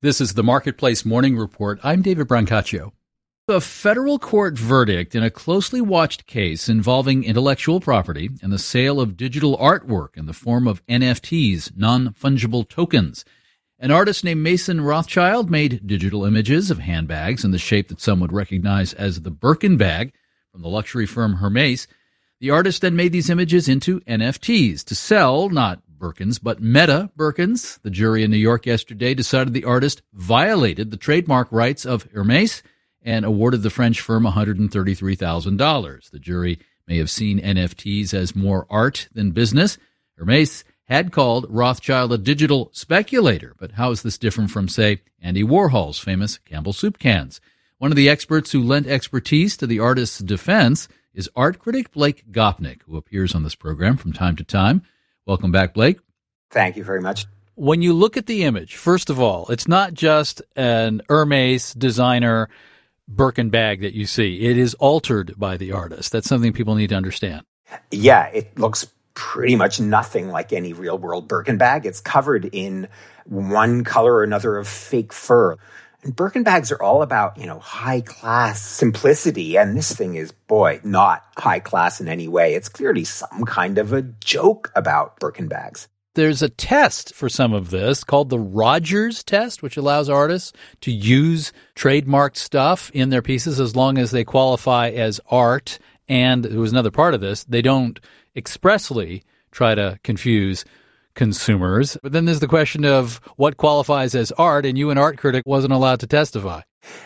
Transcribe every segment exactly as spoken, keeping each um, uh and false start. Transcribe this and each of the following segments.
This is the Marketplace Morning Report. I'm David Brancaccio. A federal court verdict in a closely watched case involving intellectual property and the sale of digital artwork in the form of N F Ts, non-fungible tokens. An artist named Mason Rothschild made digital images of handbags in the shape that some would recognize as the Birkin bag from the luxury firm Hermès. The artist then made these images into N F Ts to sell, not Birkins, but Meta Birkins. The jury in New York yesterday decided the artist violated the trademark rights of Hermès and awarded the French firm one hundred thirty-three thousand dollars. The jury may have seen N F Ts as more art than business. Hermès had called Rothschild a digital speculator, but how is this different from, say, Andy Warhol's famous Campbell soup cans? One of the experts who lent expertise to the artist's defense is art critic Blake Gopnik, who appears on this program from time to time. Welcome back, Blake. Thank you very much. When you look at the image, first of all, it's not just an Hermès designer Birkin bag that you see. It is altered by the artist. That's something people need to understand. Yeah, it looks pretty much nothing like any real-world Birkin bag. It's covered in one color or another of fake fur. And Birkin bags are all about, you know, high-class simplicity, and this thing is, boy, not high-class in any way. It's clearly some kind of a joke about Birkin bags. There's a test for some of this called the Rogers test, which allows artists to use trademarked stuff in their pieces as long as they qualify as art. And there was another part of this. They don't expressly try to confuse consumers. But then there's the question of what qualifies as art, and you, an art critic, wasn't allowed to testify.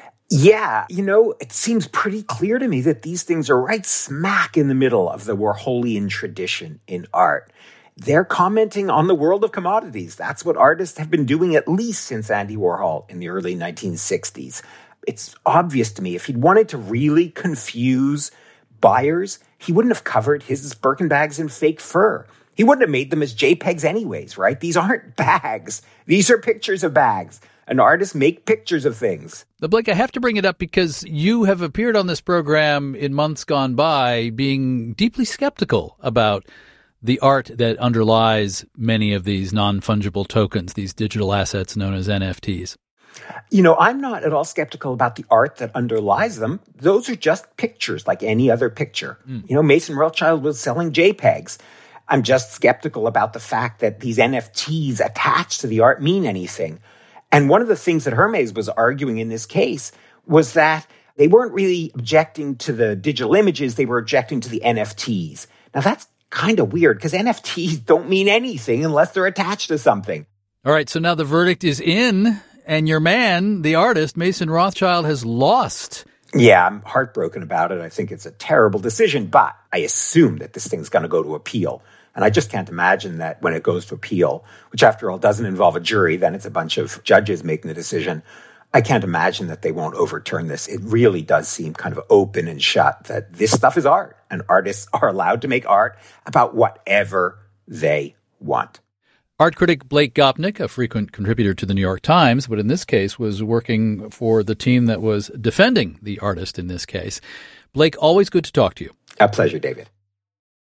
Yeah, you know, it seems pretty clear to me that these things are right smack in the middle of the Warholian tradition in art. They're commenting on the world of commodities. That's what artists have been doing at least since Andy Warhol in the early nineteen sixties. It's obvious to me if he'd wanted to really confuse buyers, he wouldn't have covered his Birkin bags in fake fur. He wouldn't have made them as JPEGs anyways, right? These aren't bags. These are pictures of bags. An artist make pictures of things. But Blake, I have to bring it up because you have appeared on this program in months gone by being deeply skeptical about the art that underlies many of these non-fungible tokens, these digital assets known as N F Ts. You know, I'm not at all skeptical about the art that underlies them. Those are just pictures like any other picture. Mm. You know, Mason Rothschild was selling JPEGs. I'm just skeptical about the fact that these N F Ts attached to the art mean anything. And one of the things that Hermès was arguing in this case was that they weren't really objecting to the digital images, they were objecting to the N F Ts. Now, that's kind of weird because N F Ts don't mean anything unless they're attached to something. All right, so now the verdict is in, and your man, the artist, Mason Rothschild, has lost. Yeah, I'm heartbroken about it. I think it's a terrible decision, but I assume that this thing's going to go to appeal. And I just can't imagine that when it goes to appeal, which after all doesn't involve a jury, then it's a bunch of judges making the decision. I can't imagine that they won't overturn this. It really does seem kind of open and shut that this stuff is art, and artists are allowed to make art about whatever they want. Art critic Blake Gopnik, a frequent contributor to the New York Times, but in this case was working for the team that was defending the artist in this case. Blake, always good to talk to you. A pleasure, David.